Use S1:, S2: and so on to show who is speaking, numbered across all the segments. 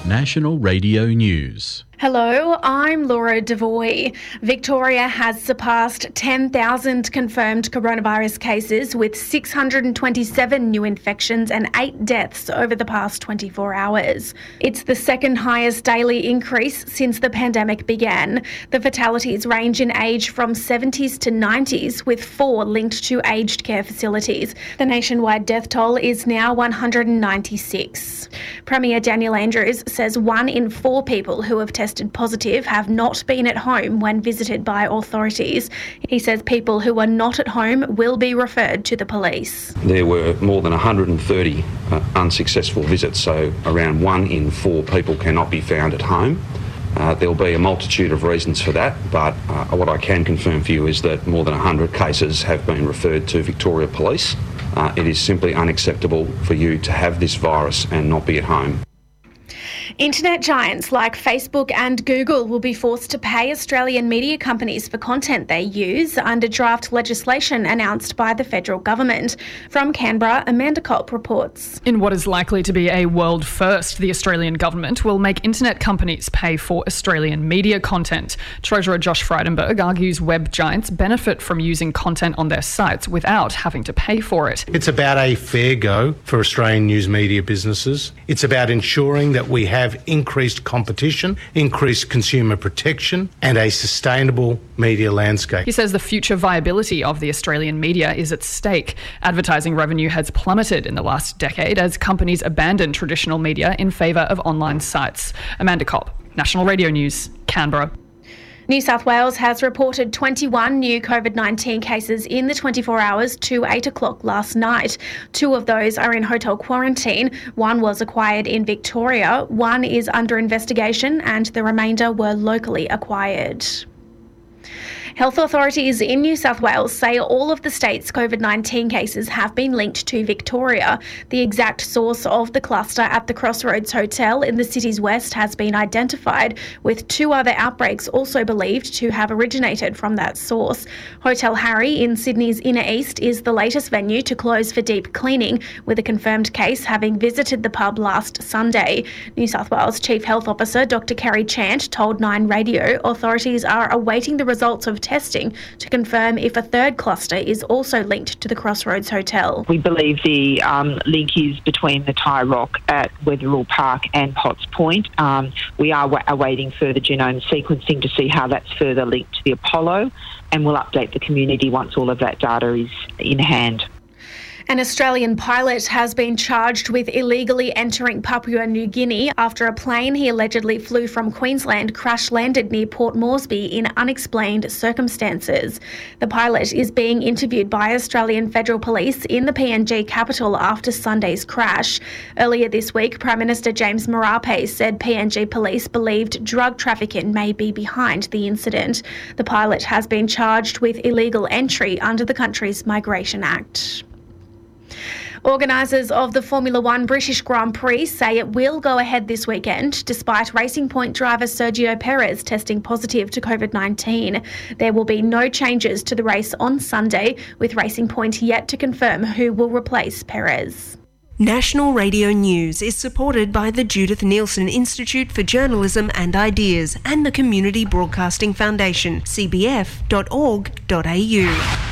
S1: National Radio News.
S2: Hello, I'm Laura Devoy. Victoria has surpassed 10,000 confirmed coronavirus cases with 627 new infections and 8 deaths over the past 24 hours. It's the second highest daily increase since the pandemic began. The fatalities range in age from 70s to 90s, with 4 linked to aged care facilities. The nationwide death toll is now 196. Premier Daniel Andrews says 1 in 4 people who have tested positive have not been at home when visited by authorities. He says people who are not at home will be referred to the police.
S3: There were more than 130 unsuccessful visits, so around 1 in 4 people cannot be found at home. There'll be a multitude of reasons for that, but what I can confirm for you is that more than 100 cases have been referred to Victoria Police. It is simply unacceptable for you to have this virus and not be at home.
S2: Internet giants like Facebook and Google will be forced to pay Australian media companies for content they use under draft legislation announced by the federal government. From Canberra, Amanda Culp reports.
S4: In what is likely to be a world first, the Australian government will make internet companies pay for Australian media content. Treasurer Josh Frydenberg argues web giants benefit from using content on their sites without having to pay for it.
S5: It's about a fair go for Australian news media businesses. It's about ensuring that we have increased competition, increased consumer protection, and a sustainable media landscape.
S4: He says the future viability of the Australian media is at stake. Advertising revenue has plummeted in the last decade as companies abandon traditional media in favour of online sites. Amanda Kopp, National Radio News, Canberra.
S2: New South Wales has reported 21 new COVID-19 cases in the 24 hours to 8 o'clock last night. 2 of those are in hotel quarantine. 1 was acquired in Victoria, 1 is under investigation, and the remainder were locally acquired. Health authorities in New South Wales say all of the state's COVID-19 cases have been linked to Victoria. The exact source of the cluster at the Crossroads Hotel in the city's west has been identified, with 2 other outbreaks also believed to have originated from that source. Hotel Harry in Sydney's inner east is the latest venue to close for deep cleaning, with a confirmed case having visited the pub last Sunday. New South Wales Chief Health Officer Dr Kerry Chant told Nine Radio authorities are awaiting the results of testing to confirm if a third cluster is also linked to the Crossroads Hotel.
S6: We believe the link is between the Thai Rock at Wetherill Park and Potts Point. We are awaiting further genome sequencing to see how that's further linked to the Apollo, and we'll update the community once all of that data is in hand.
S2: An Australian pilot has been charged with illegally entering Papua New Guinea after a plane he allegedly flew from Queensland crash-landed near Port Moresby in unexplained circumstances. The pilot is being interviewed by Australian Federal Police in the PNG capital after Sunday's crash. Earlier this week, Prime Minister James Marape said PNG police believed drug trafficking may be behind the incident. The pilot has been charged with illegal entry under the country's Migration Act. Organisers of the Formula One British Grand Prix say it will go ahead this weekend despite Racing Point driver Sergio Perez testing positive to COVID-19. There will be no changes to the race on Sunday, with Racing Point yet to confirm who will replace Perez.
S7: National Radio News is supported by the Judith Neilson Institute for Journalism and Ideas and the Community Broadcasting Foundation, cbf.org.au.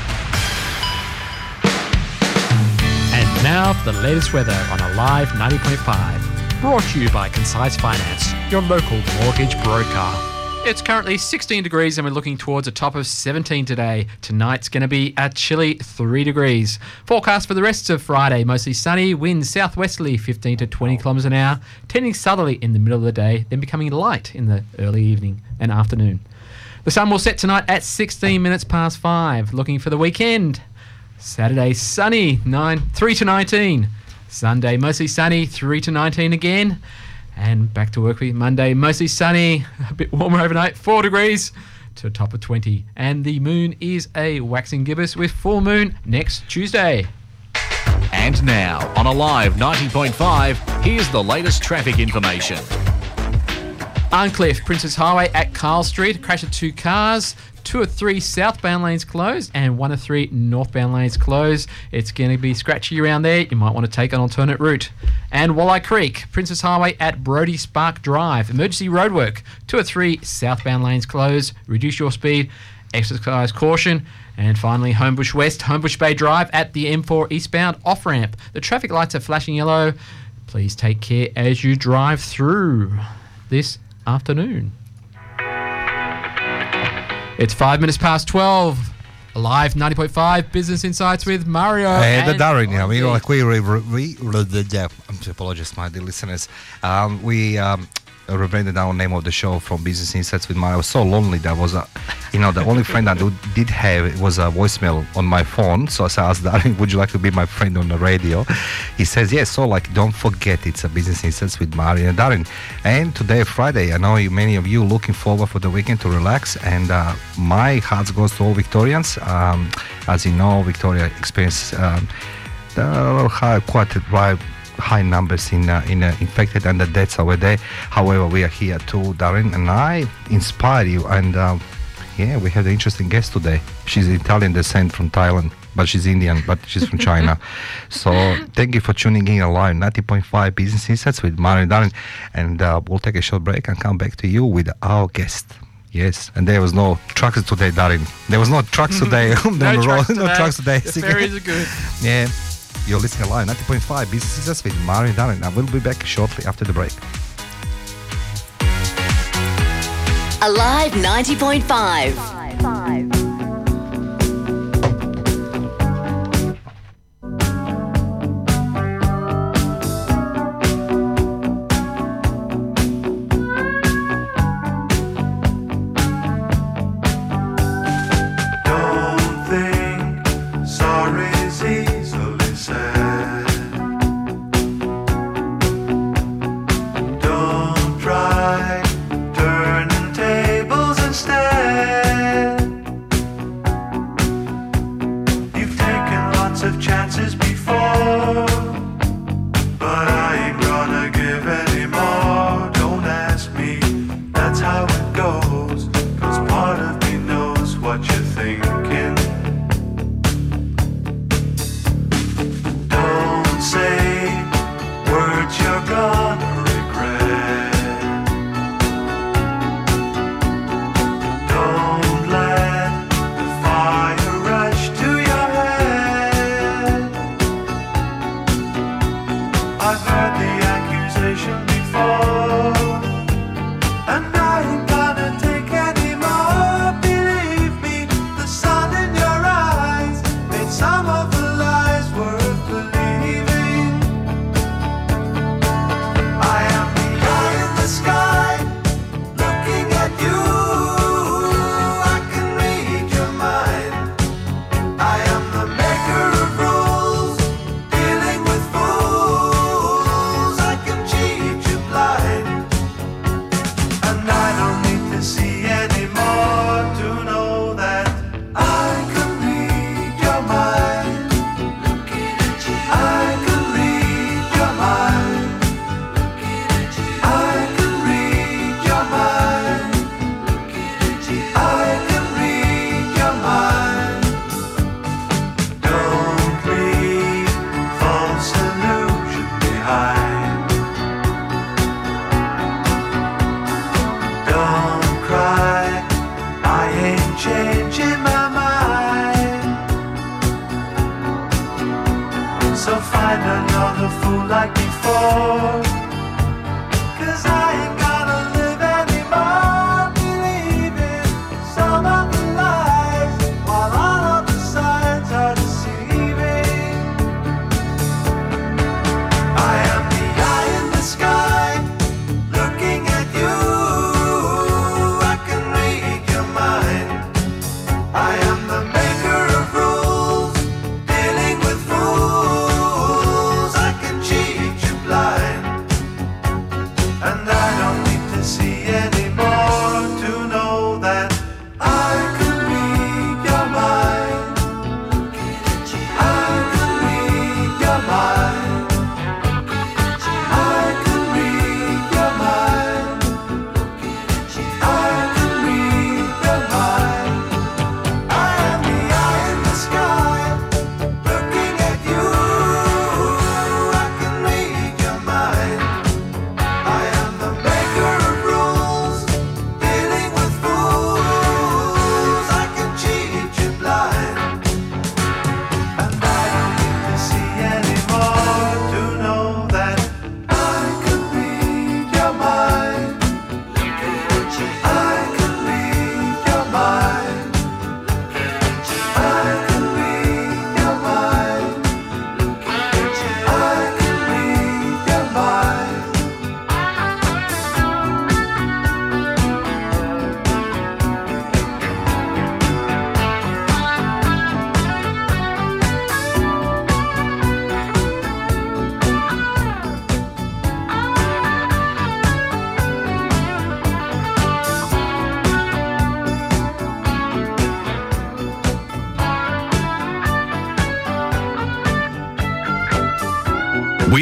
S8: Now for the latest weather on Alive 90.5. Brought to you by Concise Finance, your local mortgage broker. It's currently 16 degrees and we're looking towards a top of 17 today. Tonight's going to be a chilly 3 degrees. Forecast for the rest of Friday, mostly sunny, winds southwesterly 15 to 20 kilometres an hour, tending southerly in the middle of the day, then becoming light in the early evening and afternoon. The sun will set tonight at 16 minutes past 5. Looking for the weekend. Saturday, sunny, 3 to 19. Sunday, mostly sunny, 3 to 19 again. And back to work week. Monday, mostly sunny, a bit warmer overnight, 4 degrees to a top of 20. And the moon is a waxing gibbous with full moon next Tuesday.
S9: And now, on Alive 90.5, here's the latest traffic information.
S8: Arncliffe, Princess Highway at Carl Street. Crash of 2 cars. 2 of 3 southbound lanes closed and 1 of 3 northbound lanes closed. It's going to be scratchy around there. You might want to take an alternate route. And Walleye Creek, Princess Highway at Brody Spark Drive. Emergency roadwork. 2 of 3 southbound lanes closed. Reduce your speed. Exercise caution. And finally, Homebush West, Homebush Bay Drive at the M4 eastbound off-ramp. The traffic lights are flashing yellow. Please take care as you drive through this afternoon. It's 5 minutes past 12. Live 90.5 Business Insights with Mario.
S10: And Darren, yeah, I apologize, my dear listeners. We rebranded our name of the show from Business Insights with Mario. I was so lonely. That was the only friend I did have was a voicemail on my phone. So I asked Darren, would you like to be my friend on the radio? He says yes. So don't forget, it's a Business Insights with Mario and Darren. And today, Friday, I know many of you looking forward for the weekend to relax. And my heart goes to all Victorians. As you know, Victoria experienced quite high numbers in infected and the deaths over there. However, we are here too, Darren, and I inspire you. And we have an interesting guest today. She's Italian descent from Thailand, but she's Indian, but she's from China. So thank you for tuning in live 90.5 Business Insights with Mario and Darren, and we'll take a short break and come back to you with our guest. Yes, and there was no trucks today, Darren. There was no trucks today on the road. No trucks today.
S8: The ferries are good.
S10: Yeah. You're listening live 90.5 Business Insights with Mario and Darren. I will be back shortly after the break.
S11: Alive 90.5.
S12: Turning tables instead.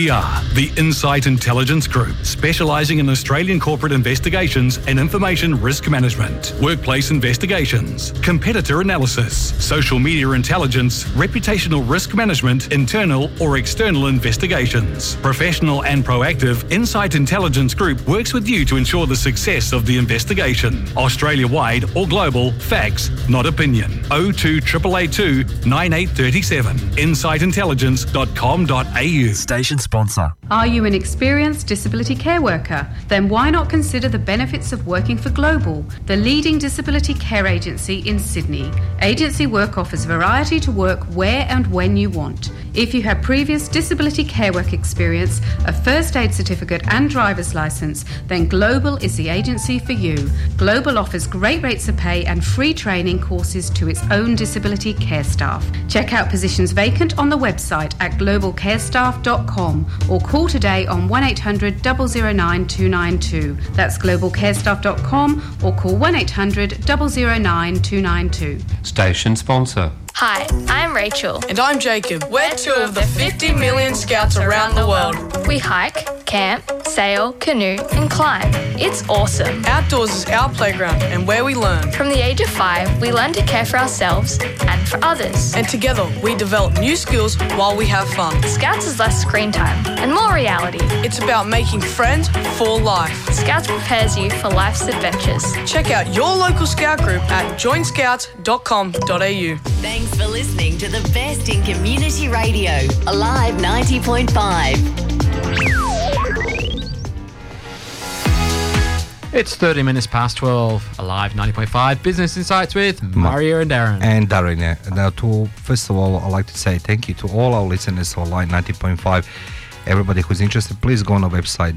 S12: We are the Insight Intelligence Group, specialising in Australian corporate investigations and information risk management, workplace investigations, competitor analysis, social media intelligence, reputational risk management, internal or external investigations. Professional and proactive, Insight Intelligence Group works with you to ensure the success of the investigation. Australia-wide or global, facts, not opinion. 02 882 9837. insightintelligence.com.au.
S13: Station sponsor.
S14: Are you an experienced disability care worker? Then why not consider the benefits of working for Global, the leading disability care agency in Sydney. Agency work offers variety to work where and when you want. If you have previous disability care work experience, a first aid certificate and driver's licence, then Global is the agency for you. Global offers great rates of pay and free training courses to its own disability care staff. Check out positions vacant on the website at globalcarestaff.com or call today on 1800 009 292. That's globalcarestaff.com or call 1800 009 292.
S15: Station sponsor.
S16: Hi, I'm Rachel.
S17: And I'm Jacob. We're two of the 50 million scouts around the world.
S16: We hike, camp, sail, canoe and climb. It's awesome.
S17: Outdoors is our playground and where we learn.
S16: From the age of 5, we learn to care for ourselves and for others.
S17: And together we develop new skills while we have fun.
S16: Scouts is less screen time and more reality.
S17: It's about making friends for life.
S16: Scouts prepares you for life's adventures.
S17: Check out your local scout group at joinscouts.com.au.
S11: Thanks for listening to the best in community radio, Alive 90.5.
S8: It's 30 minutes past 12, Alive 90.5, Business Insights with Mario and Darren.
S10: And Darren, now first of all, I'd like to say thank you to all our listeners of Alive 90.5. Everybody who's interested, please go on our website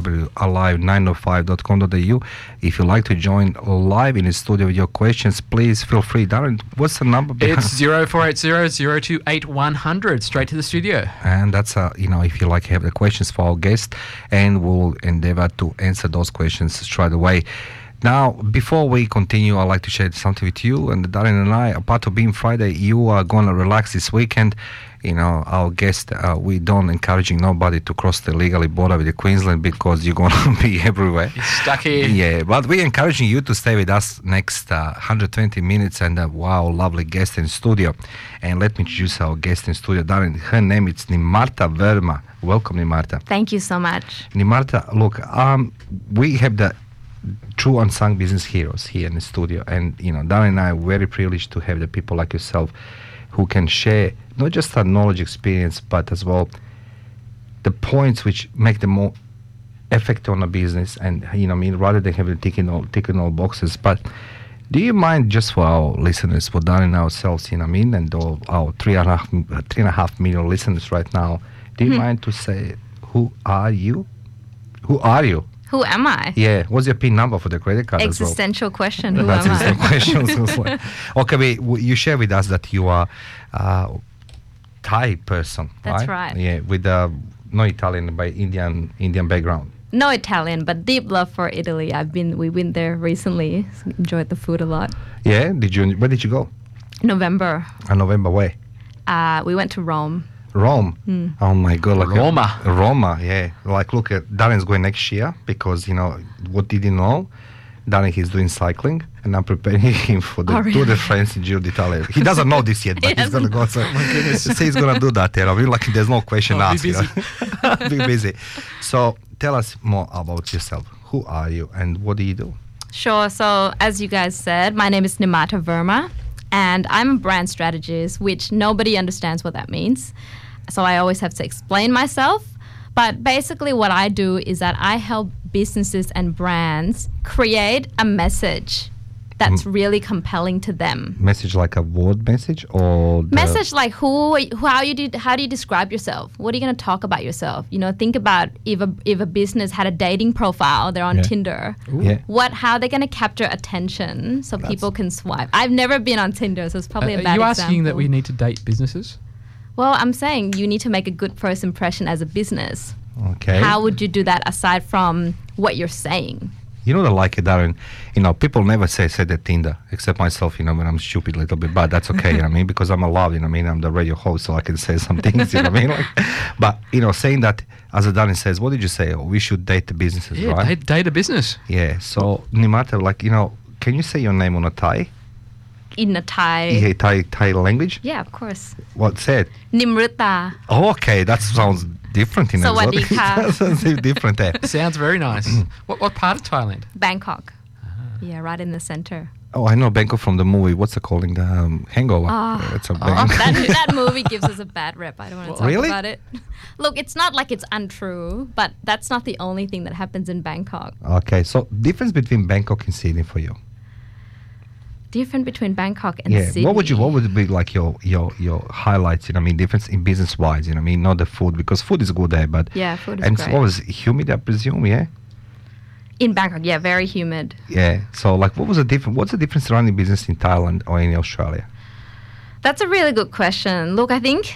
S10: www.alive905.com.au. If you'd like to join live in the studio with your questions, please feel free. Darren, what's the number?
S8: It's 0480-028-100, straight to the studio.
S10: And that's, if you like to have the questions for our guest, and we'll endeavor to answer those questions straight away. Now, before we continue, I'd like to share something with you. And Darren and I, apart of being Friday, you are going to relax this weekend. Our guest, we don't encouraging nobody to cross the legally border with the Queensland because you're going to be everywhere.
S8: You're stuck here.
S10: Yeah, but we're encouraging you to stay with us next 120 minutes and lovely guest in studio. And let me introduce our guest in studio, Darren. Her name is Nimarta Verma. Welcome, Nimarta.
S18: Thank you so much.
S10: Nimarta, look, we have the true unsung business heroes here in the studio. And, Darren and I are very privileged to have the people like yourself who can share not just our knowledge, experience, but as well the points which make them more effective on a business. And rather than having ticking all boxes. But do you mind, just for our listeners, for Darren and ourselves, and all our 3.5 million listeners right now, do you mind to say who are you? Who are you?
S18: Who am I?
S10: Yeah. What's your PIN number for the credit card as well?
S18: Existential question. Who
S10: That's
S18: am I?
S10: question. Okay, you share with us that you are Thai person,
S18: That's right.
S10: Yeah, with no Italian, by Indian background.
S18: No Italian, but deep love for Italy. We went there recently. Enjoyed the food a lot.
S10: Yeah. Where did you go?
S18: November.
S10: November where?
S18: We went to Rome.
S10: Rome. Oh my God!
S8: Roma,
S10: yeah. Look, Darren's going next year because what did you know? Darren, he's doing cycling, and I'm preparing him for the Tour de France in Giro d'Italia. He doesn't know this yet, but he's going to go. So he's going to do that. There's no question asked.
S8: Be busy.
S10: Be busy. So tell us more about yourself. Who are you, and what do you do?
S18: Sure. So as you guys said, my name is Nimarta Verma, and I'm a brand strategist, which nobody understands what that means. So I always have to explain myself. But basically what I do is that I help businesses and brands create a message that's really compelling to them.
S10: Message like a word message, or
S18: message like how do you describe yourself? What are you going to talk about yourself? Think about if a business had a dating profile, they're on Tinder. How they're going to capture attention so people can swipe. I've never been on Tinder, so it's probably a bad example.
S8: Are you asking that we need to date businesses?
S18: Well, I'm saying you need to make a good first impression as a business.
S10: Okay.
S18: How would you do that aside from what you're saying?
S10: You know, like Darren, you know, people never say that Tinder, except myself, you know, when I'm stupid a little bit, but that's okay, you know what I mean? Because I'm allowed, you know what I mean? I'm the radio host, so I can say some things, you know what I mean? Like, but, you know, saying that, as Darren says, what did you say? Oh, we should date the businesses, right?
S8: Yeah, date a business.
S10: Yeah, so, Nimata, like, you know, can you say your name on a Thai?
S18: In a Thai.
S10: Yeah, Thai language?
S18: Yeah, of course.
S10: What's it?
S18: Nimruta.
S10: Oh, okay, that sounds different in
S18: Sawadee ka.
S10: Sounds different there.
S8: Sounds very nice. What part of Thailand?
S18: Bangkok. Yeah, right in the center.
S10: Oh, I know Bangkok from the movie. What's it called? The Hangover. It's a
S18: that movie gives us a bad rep. I don't want to talk
S10: really?
S18: about it. Look, it's not like it's untrue, but that's not the only thing that happens in Bangkok.
S10: Okay, so difference between Bangkok and Sydney for you?
S18: Different between Bangkok and Sydney.
S10: What would be like your highlights? You know, what I mean, difference in business wise. You know, what I mean, not the food, because food is good there, but
S18: yeah, food is
S10: and
S18: great.
S10: what was humid? I presume, yeah.
S18: In Bangkok, yeah, very humid.
S10: Yeah. So, like, what's the difference running business in Thailand or in Australia?
S18: That's a really good question. Look, I think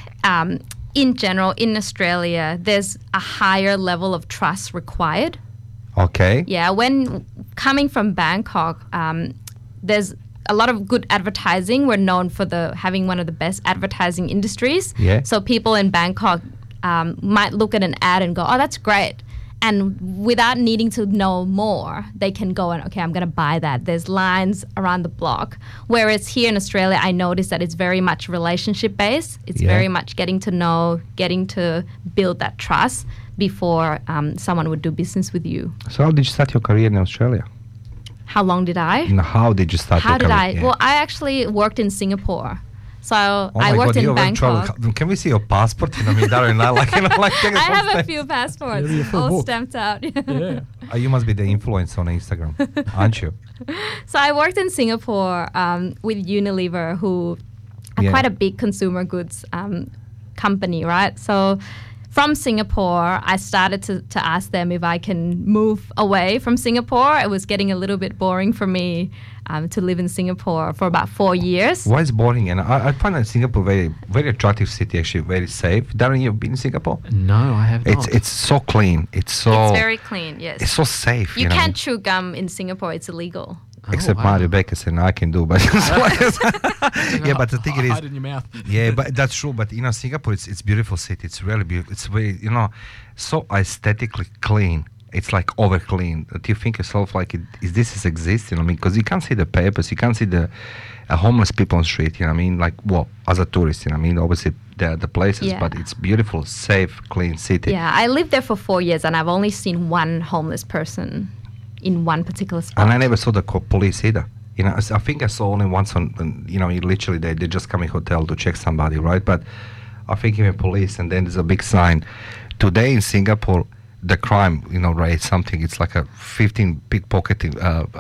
S18: in general in Australia, there's a higher level of trust required.
S10: Okay.
S18: Yeah, when coming from Bangkok, there's a lot of good advertising. We're known for having one of the best advertising industries.
S10: Yeah.
S18: So people in Bangkok might look at an ad and go, "Oh, that's great." And without needing to know more, they can go and, okay, I'm going to buy that. There's lines around the block. Whereas here in Australia, I noticed that it's very much relationship-based. It's very much getting to know, getting to build that trust before someone would do business with you.
S10: So how did you start your career in Australia?
S18: How long did I?
S10: How did you start your career?
S18: How did I? Well, I actually worked in Singapore. So I worked in Bangkok.
S10: Can we see your passport? You know, me, Darren, like, you know, like.
S18: I have a few passports, all stamped out.
S10: Yeah. You must be the influencer on Instagram, aren't you?
S18: So I worked in Singapore with Unilever, who are quite a big consumer goods company, right? So from Singapore, I started to ask them if I can move away from Singapore. It was getting a little bit boring for me to live in Singapore for about 4 years.
S10: Why is boring? And I find that Singapore very, very attractive city, actually, very safe. Darren, you've been in Singapore?
S8: No, I have not.
S10: It's so clean. It's
S18: very clean, yes.
S10: It's so safe.
S18: You can't chew gum in Singapore. It's illegal.
S10: Except Mario Becker said, no, I can do, but yeah, but the thing is,
S8: hide in your mouth.
S10: Yeah, but that's true. But you know, Singapore, it's beautiful city. It's really beautiful. It's very, you know, so aesthetically clean. It's like over clean. That you think yourself like, this is existing? I mean, because you can't see the papers, you can't see the homeless people on the street. You know what I mean? Like, well, as a tourist, you know what I mean? Obviously, there are the places, but it's beautiful, safe, clean city.
S18: Yeah, I lived there for 4 years, and I've only seen one homeless person in one particular spot.
S10: And I never saw the police either. You know, I think I saw only once on, you know, literally they just come in hotel to check somebody, right? But I think even police, and then there's a big sign. Today in Singapore, the crime, you know, rate something, it's like a 15 pickpocketing,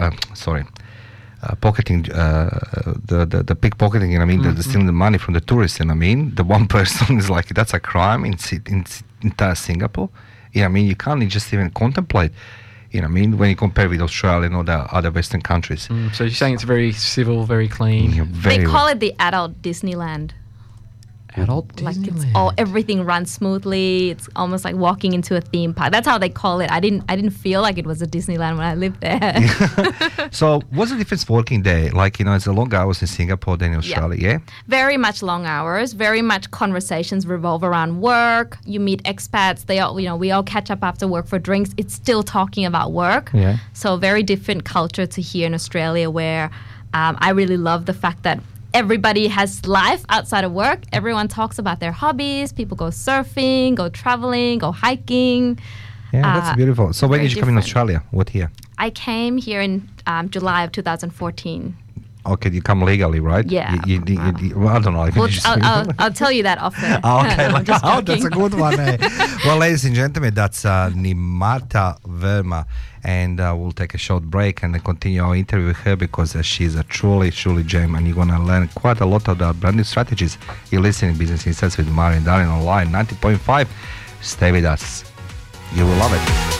S10: pocketing, the pickpocketing, you know what I mean? They're stealing the money from the tourists, you know what I mean? The one person is like, that's a crime in entire Singapore. You know what I mean? You can't just even contemplate. You know what I mean? When you compare with Australia and all the other Western countries.
S8: So you're saying it's very civil, very clean?
S10: Yeah,
S18: they call it the adult Disneyland.
S8: Adult Disneyland?
S18: Like everything runs smoothly. It's almost like walking into a theme park. That's how they call it. I didn't feel like it was a Disneyland when I lived there.
S10: So what's the difference working there? Like, you know, it's a long hours in Singapore than in Australia, yeah?
S18: Very much long hours. Very much conversations revolve around work. You meet expats. They all, you know, we all catch up after work for drinks. It's still talking about work.
S10: Yeah.
S18: So very different culture to here in Australia, where I really love the fact that everybody has life outside of work. Everyone talks about their hobbies. People go surfing, go traveling, go hiking.
S10: Yeah, that's beautiful. So when did you come in Australia? What year?
S18: I came here in July of 2014.
S10: Okay, you come legally, right?
S18: Yeah.
S10: Well, I don't know.
S18: I'll tell you that off there.
S10: Okay,
S18: No,
S10: that's a good one. Well, ladies and gentlemen, that's Nimata Verma. And we'll take a short break and then continue our interview with her because she's a truly gem, and you're going to learn quite a lot of the branding strategies. You're listening to Business Insights with Mari and Darren online, 90.5. Stay with us. You will love it.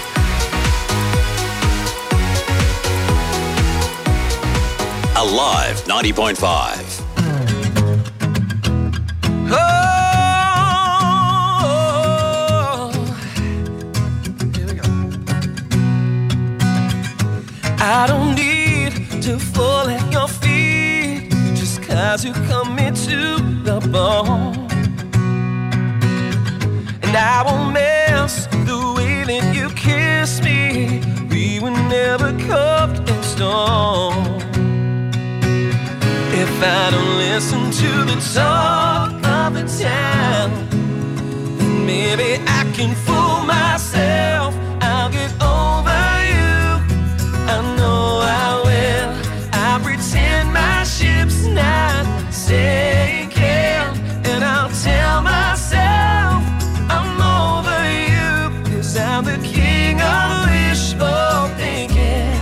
S13: Alive 90.5.
S15: I don't need to fall at your feet just 'cause you come me to the bone. And I won't mess the way that you kiss me. We were never carved in stone. If I don't listen to the talk of the town, then maybe I can fool myself. I'll get over you, I know I will. I'll pretend my ship's not sinking, and I'll tell myself I'm over you, 'cause I'm the king of wishful thinking.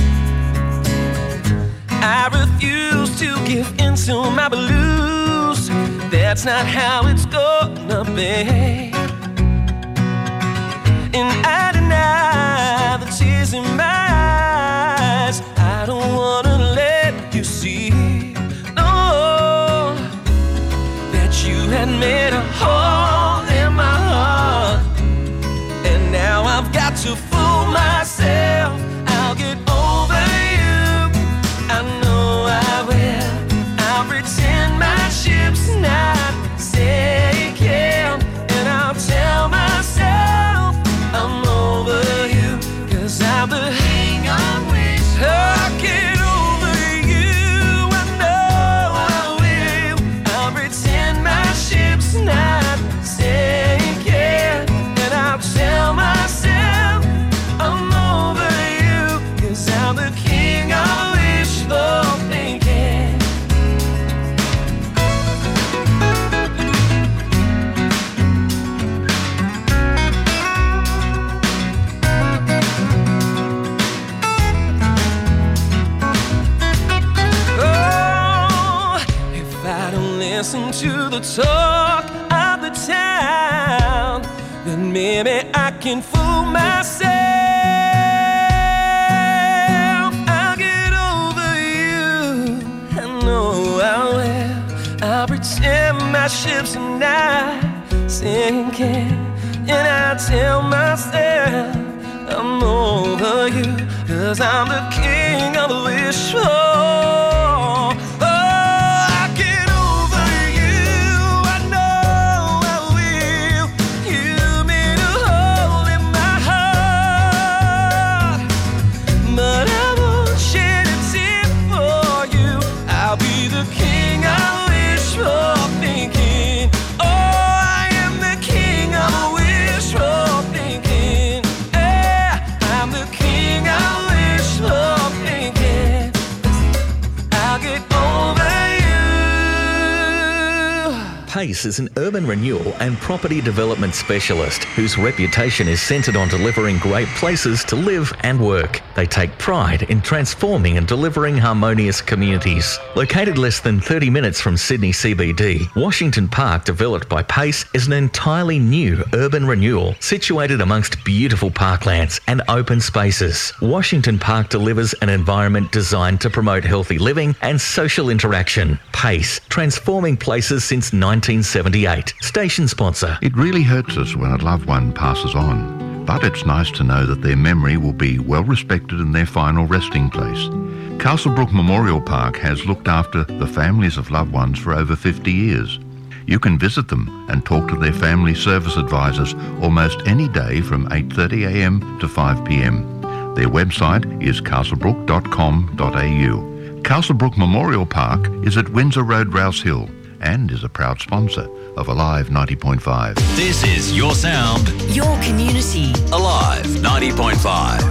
S15: I refuse to give in to my blues. That's not how it's gonna be. And I deny the tears in my eyes. I don't wanna let you see, no, that you had made a hole in my heart. And now I've got to fool myself. I'll get over you, I know I will. I'll pretend my ship's not sinking, and I'll tell myself I'm over you, 'cause I'm the king of wish. I'll get over you, I know I will. I'll pretend my ship's not sinking, and I'll tell myself I'm over you, 'cause I'm the king of wishful thinking. Listen to the talk of the town, then maybe I can fool myself. I'll get over you, I know I will. I'll pretend my ship's not sinking, and I'll tell myself I'm over you, 'cause I'm the king of wishful.
S19: Pace is an urban renewal and property development specialist whose reputation is centred on delivering great places to live and work. They take pride in transforming and delivering harmonious communities. Located less than 30 minutes from Sydney CBD, Washington Park, developed by Pace, is an entirely new urban renewal situated amongst beautiful parklands and open spaces. Washington Park delivers an environment designed to promote healthy living and social interaction. Pace, transforming places since 1978. Station sponsor.
S20: It really hurts us when a loved one passes on, but it's nice to know that their memory will be well respected in their final resting place. Castlebrook Memorial Park has looked after the families of loved ones for over 50 years. You can visit them and talk to their family service advisors almost any day from 8:30 a.m. to 5 p.m. Their website is castlebrook.com.au. Castlebrook Memorial Park is at Windsor Road, Rouse Hill, and is a proud sponsor of Alive 90.5.
S13: This is your sound,
S11: your community.
S13: Alive 90.5.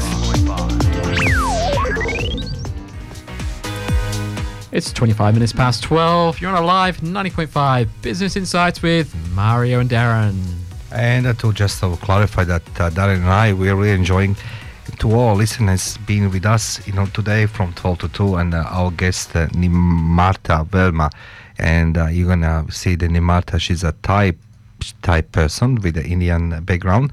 S8: It's 25 minutes past 12. You're on Alive 90.5 Business Insights with Mario and Darren.
S10: And to clarify that Darren and I, we're really enjoying to all listeners being with us, today from 12 to 2, and our guest Nimarta Verma. And you're gonna see the Nimarta. She's a Thai person with an Indian background,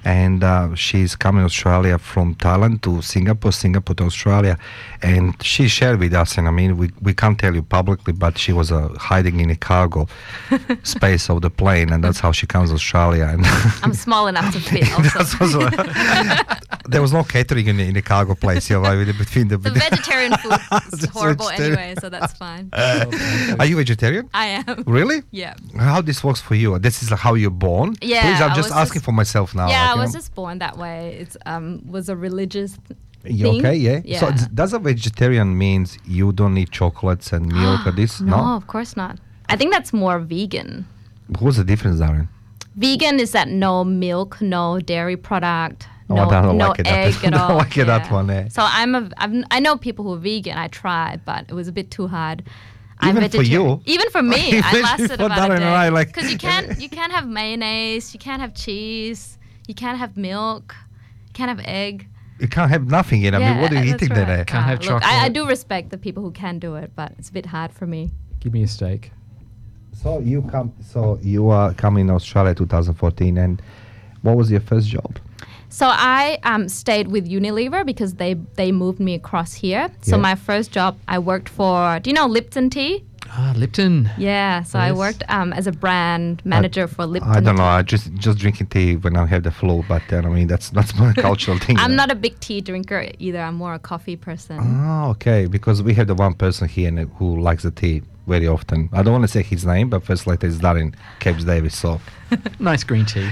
S10: and she's coming to Australia from Thailand to Singapore, Singapore to Australia, and she shared with us, and I mean, we can't tell you publicly, but she was hiding in a cargo space of the plane, and that's how she comes to Australia. And
S18: I'm small enough to fit also.
S10: There was no catering in the cargo place, between the
S18: vegetarian food is horrible anyway, so that's fine.
S10: Are you vegetarian?
S18: I am.
S10: Really?
S18: Yeah.
S10: How this works for you? This is how you're born?
S18: Yeah.
S10: Please, I'm just asking for myself now.
S18: Yeah, I was just born that way. It's was a religious thing.
S10: Okay, yeah. So does a vegetarian means you don't eat chocolates and milk or this?
S18: No, of course not. I think that's more vegan.
S10: What's the difference, Darren?
S18: Vegan is that no milk, no dairy product,
S10: I don't
S18: no
S10: like it.
S18: egg at all.
S10: I like it, that one. Yeah.
S18: So I know people who are vegan. I tried, but it was a bit too hard.
S10: Even for you?
S18: Even for me, I lasted about a day.
S10: Like
S18: because you can't have mayonnaise, you can't have cheese, you can't have milk, you can't have egg.
S10: You can't have nothing. I mean, what are you eating there?
S8: Can't have chocolate.
S18: I do respect the people who can do it, but it's a bit hard for me.
S8: Give me a steak.
S10: So you are coming to Australia 2014, and what was your first job?
S18: So I stayed with Unilever because they moved me across here. So my first job, I worked for, do you know Lipton Tea?
S8: Lipton.
S18: Yeah, so I worked as a brand manager for Lipton.
S10: I don't know. I just drinking tea when I have the flu, but I mean that's my cultural thing.
S18: I'm not a big tea drinker either. I'm more a coffee person.
S10: Oh, okay. Because we have the one person here who likes the tea very often. I don't want to say his name, but first letter is Darren Capes Davis. So
S8: nice green tea.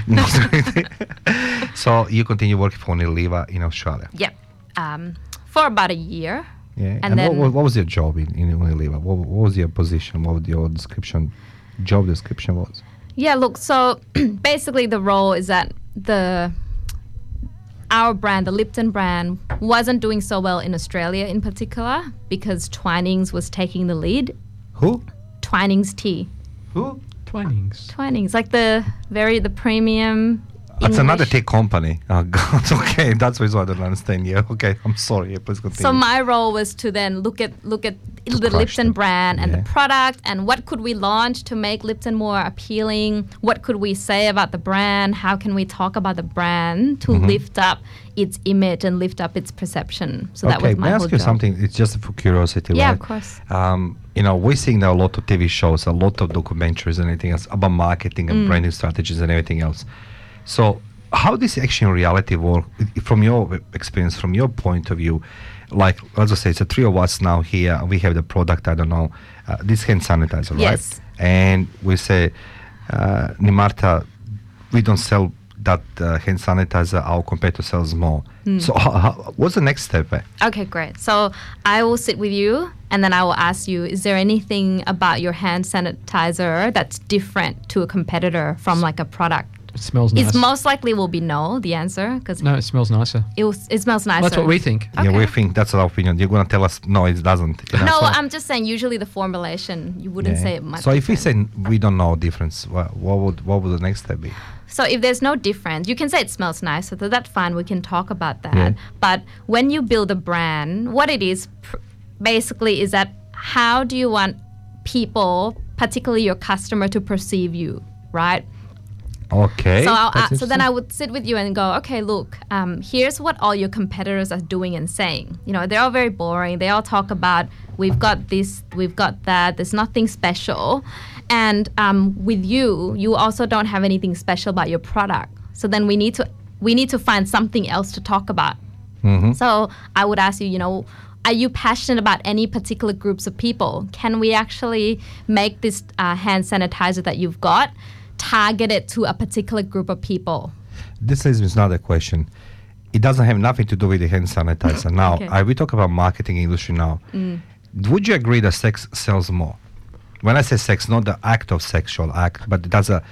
S10: So you continue working for Unilever in Australia?
S18: Yeah, for about a year.
S10: Yeah, and then what was your job in Unilever? What was your position? What was your job description was?
S18: Yeah, look, so basically the role is that our brand, the Lipton brand, wasn't doing so well in Australia in particular because Twinings was taking the lead.
S10: Who?
S18: Twinings Tea.
S10: Who?
S18: Twinings, like the premium.
S10: That's another tea company. Oh God, okay, that's what I don't understand. Yeah, okay, I'm sorry. Please continue.
S18: So my role was to then look at the Lipton brand and the product and what could we launch to make Lipton more appealing. What could we say about the brand? How can we talk about the brand to lift up its image and lift up its perception? So that was my whole job.
S10: May I ask you something? It's just for curiosity,
S18: yeah,
S10: right?
S18: Of course.
S10: We're seeing now a lot of TV shows, a lot of documentaries and anything else about marketing and branding strategies and everything else. So how does actually in reality work from your experience, from your point of view? Like, let's just say it's a three of us now here. We have the product, I don't know, this hand sanitizer, right?
S18: Yes.
S10: And we say, Nimarta, we don't sell that hand sanitizer, our competitor sells more. So what's the next step?
S18: Okay, great. So I will sit with you and then I will ask you, is there anything about your hand sanitizer that's different to a competitor from like a product?
S8: It smells nice.
S18: It most likely will be no, the answer.
S8: No, it smells nicer.
S18: It smells nicer.
S8: That's what we think.
S18: Okay.
S10: Yeah, we think that's our opinion. You're going to tell us, no, it doesn't.
S18: No, I'm just saying usually the formulation, you wouldn't say it much.
S10: So if we say we don't know difference, what would the next step be?
S18: So if there's no difference, you can say it smells nice, so that's fine, we can talk about that. Yeah. But when you build a brand, what it is basically is that how do you want people, particularly your customer, to perceive you, right?
S10: Okay.
S18: So then I would sit with you and go, okay, look, here's what all your competitors are doing and saying. You know, they're all very boring. They all talk about we've got this, we've got that. There's nothing special. And with you also don't have anything special about your product. So then we need to find something else to talk about. So I would ask you, you know, are you passionate about any particular groups of people? Can we actually make this hand sanitizer that you've got targeted to a particular group of people?
S10: This is another question. It doesn't have nothing to do with the hand sanitizer. Now, we talk about marketing industry now. Would you agree that sex sells more? When I say sex, not the act of sexual act, but that's a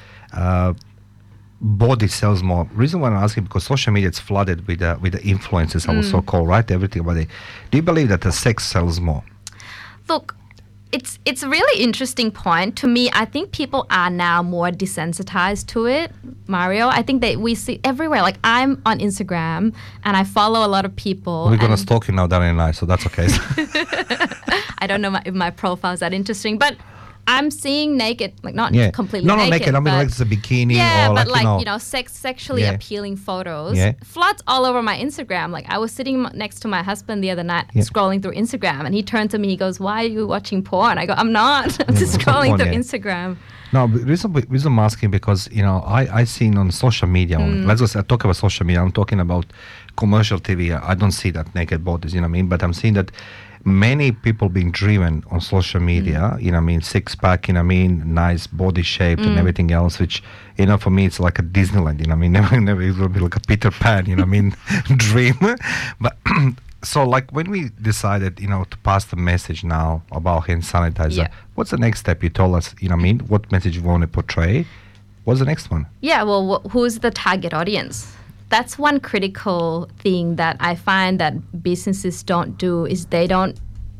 S10: body sells more. Reason why I'm asking, because social media is flooded with the influencers, I would so call, right? Everything about it. Do you believe that the sex sells more?
S18: Look, it's a really interesting point. To me, I think people are now more desensitized to it, Mario. I think that we see everywhere. Like, I'm on Instagram and I follow a lot of people.
S10: We're going to stalk you now, Darren and I, so that's okay.
S18: I don't know if my profile is that interesting, but I'm seeing naked, like not completely
S10: not
S18: naked.
S10: naked. I mean,
S18: but
S10: like it's a bikini.
S18: yeah,
S10: or
S18: but
S10: like,
S18: sexually appealing photos
S10: Yeah.
S18: floods all over my Instagram. Like I was sitting next to my husband the other night scrolling through Instagram, and he turned to me. He goes, "Why are you watching porn?" I go, "I'm not. I'm just scrolling through Instagram."
S10: No, but reason I'm asking because I seen on social media. Let's just talk about social media. I'm talking about commercial TV. I don't see that naked bodies. You know what I mean? But I'm seeing that many people being driven on social media. You know what I mean? 6-pack. You know what I mean? Nice body shape and everything else. Which for me it's like a Disneyland. You know what I mean? Never it will be like a Peter Pan. You know what I mean? Dream. But so like when we decided to pass the message now about hand sanitizer, what's the next step? You told us. You know what I mean? What message you want to portray? What's the next one?
S18: Yeah. Well, who's the target audience? That's one critical thing that I find that businesses don't do is they don't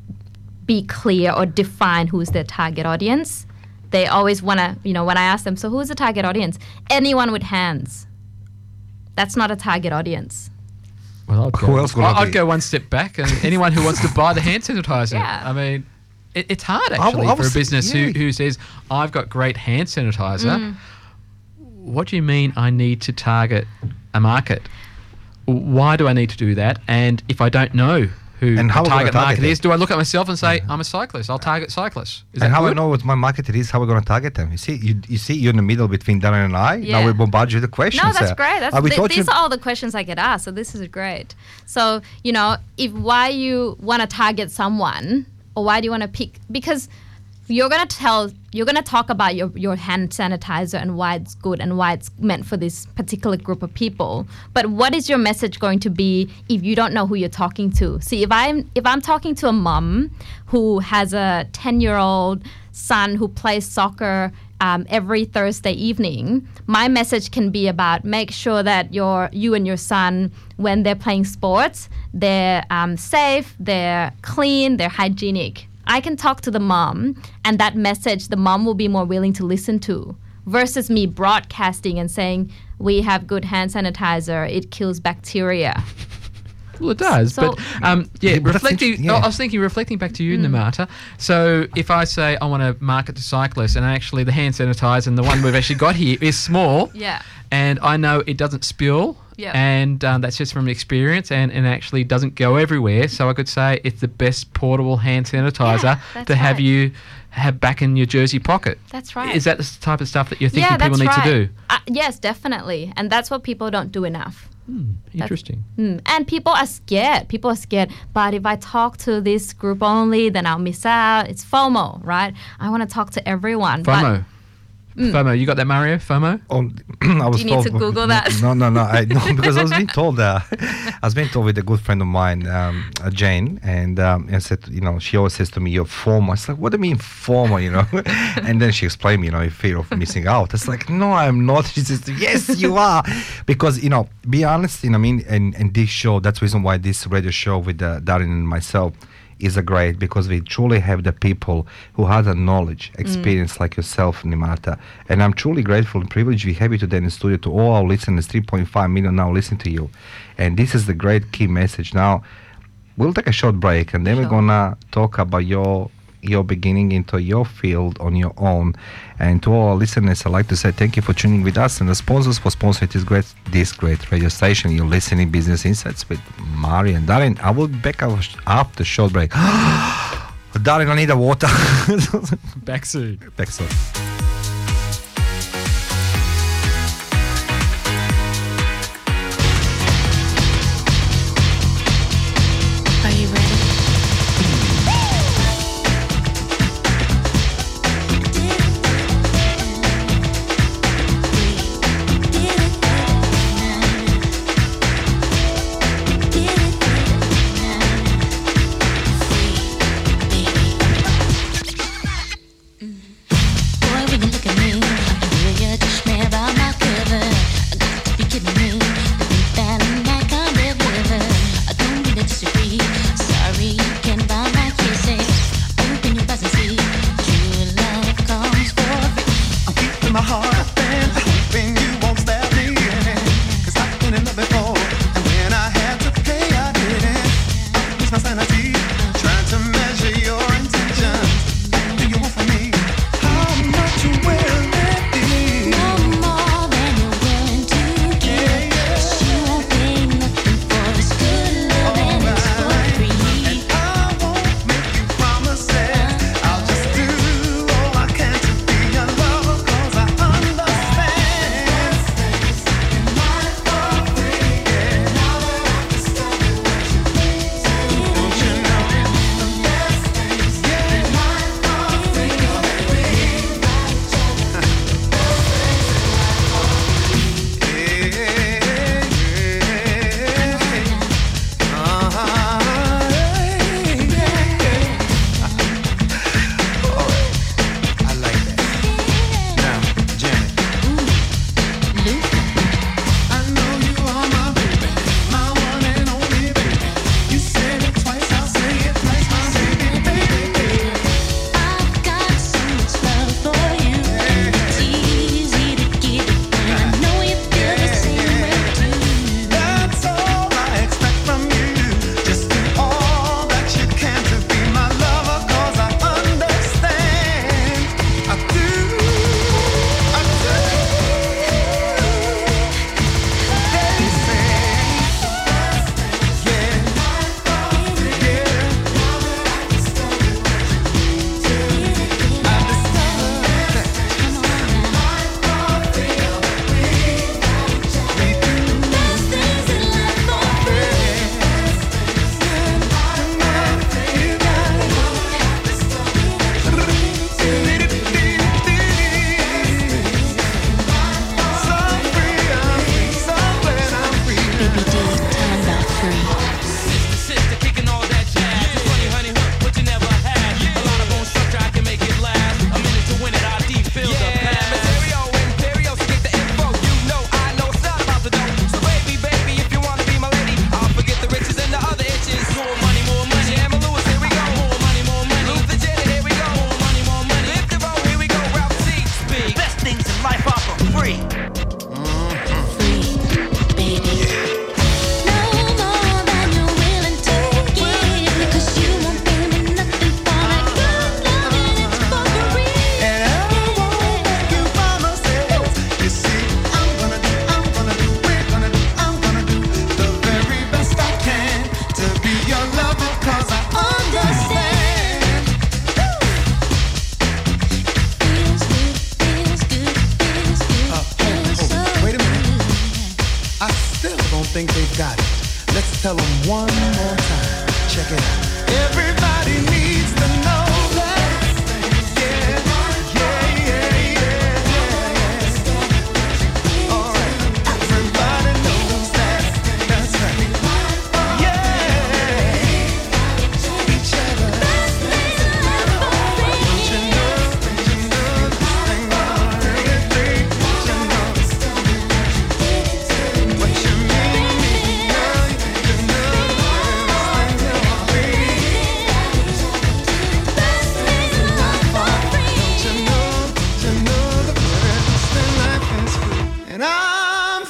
S18: be clear or define who's their target audience. They always want to, when I ask them, so who's the target audience? Anyone with hands. That's not a target audience.
S8: Well,
S10: who else would
S8: I'd go one step back, and anyone who wants to buy the hand sanitizer.
S18: Yeah.
S8: I mean, it's hard actually for a business who says, I've got great hand sanitizer. What do you mean I need to target a market? Why do I need to do that? And if I don't know who the target market is, do I look at myself and say, I'm a cyclist, I'll target cyclists? Is
S10: and
S8: that
S10: how
S8: good?
S10: I know what my market it is, how we're going to target them? You see, you're in the middle between Darren and I. Now we bombard you with the questions.
S18: No, that's great. These are all the questions I get asked, so this is great. So, why you want to target someone, or why do you want to pick, because you're going to talk about your hand sanitizer and why it's good and why it's meant for this particular group of people. But what is your message going to be if you don't know who you're talking to? See, if I'm talking to a mom who has a 10-year-old son who plays soccer every Thursday evening, my message can be about make sure that you and your son, when they're playing sports, they're safe, they're clean, they're hygienic. I can talk to the mom, and that message the mom will be more willing to listen to, versus me broadcasting and saying, we have good hand sanitizer, it kills bacteria.
S8: Well, it does.
S18: So,
S8: but reflecting, I was thinking, reflecting back to you, Namata. So if I say I want to market to cyclists, and actually the hand sanitizer and the one we've actually got here is small, and I know it doesn't spill, and that's just from experience, and actually doesn't go everywhere. So I could say it's the best portable hand sanitizer to have you have back in your jersey pocket.
S18: That's right.
S8: Is that the type of stuff that you're thinking people need to do?
S18: Yes, definitely. And that's what people don't do enough.
S8: Interesting.
S18: And people are scared. But if I talk to this group only, then I'll miss out. It's FOMO, right? I want to talk to everyone.
S8: FOMO. FOMO. You got that, Mario? FOMO?
S10: I was
S18: Do you need to Google that?
S10: No, because I was being told with a good friend of mine, Jane, and said, she always says to me, "You're FOMO." It's like, what do you mean FOMO? And then she explained, fear of missing out. It's like, no, I'm not. She says, yes, you are, because be honest. And this show, that's the reason why this radio show with Darren and myself is great, because we truly have the people who have the knowledge, experience like yourself, Nimata. And I'm truly grateful and privileged we have you today in the studio. To all our listeners, 3.5 million now listen to you. And this is the great key message. Now, we'll take a short break, and then we're going to talk about your beginning into your field on your own. And to all our listeners, I'd like to say thank you for tuning with us, and the sponsors for sponsoring this great radio station. You're listening Business Insights with Mari and Darren. I will be back after the short break. Darren, I need a water.
S8: Back soon.
S15: Tell them one more time. Check it out. Everybody needs to know that. Yeah. All right. Everybody knows that. That's right. Yeah. Each other. Don't you know? Don't you know? Hang on, everything. Don't you know? What you mean, girl? You know this thing you'll be. Don't you know? Don't you know the best in life is free, and I'm